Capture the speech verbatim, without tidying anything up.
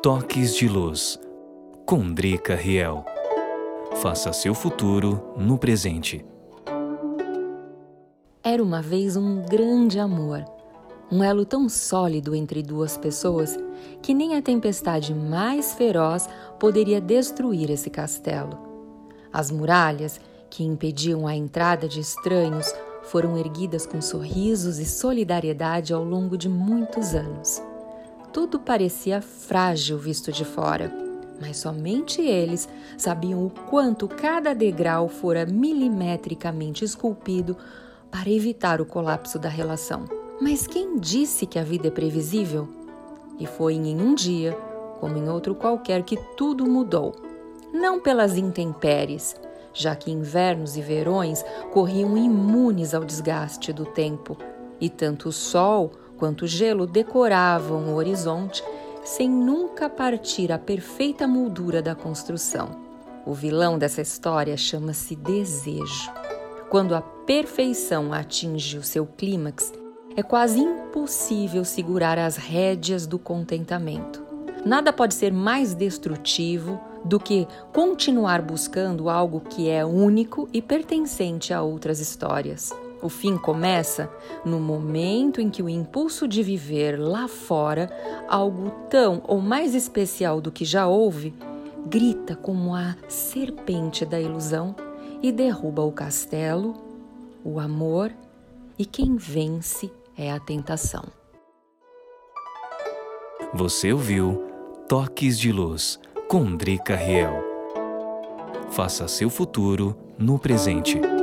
Toques de Luz, com Drica Riel. Faça seu futuro no presente. Era uma vez um grande amor, um elo tão sólido entre duas pessoas que nem a tempestade mais feroz poderia destruir esse castelo. As muralhas, que impediam a entrada de estranhos, foram erguidas com sorrisos e solidariedade ao longo de muitos anos. Tudo parecia frágil visto de fora, mas somente eles sabiam o quanto cada degrau fora milimetricamente esculpido para evitar o colapso da relação. Mas quem disse que a vida é previsível? E foi em um dia, como em outro qualquer, que tudo mudou. Não pelas intempéries, já que invernos e verões corriam imunes ao desgaste do tempo, e tanto o sol quanto o gelo decoravam o horizonte sem nunca partir a perfeita moldura da construção. O vilão dessa história chama-se desejo. Quando a perfeição atinge o seu clímax, é quase impossível segurar as rédeas do contentamento. Nada pode ser mais destrutivo do que continuar buscando algo que é único e pertencente a outras histórias. O fim começa no momento em que o impulso de viver lá fora algo tão ou mais especial do que já houve, grita como a serpente da ilusão e derruba o castelo, o amor, e quem vence é a tentação. Você ouviu Toques de Luz, com Drica Riel. Faça seu futuro no presente.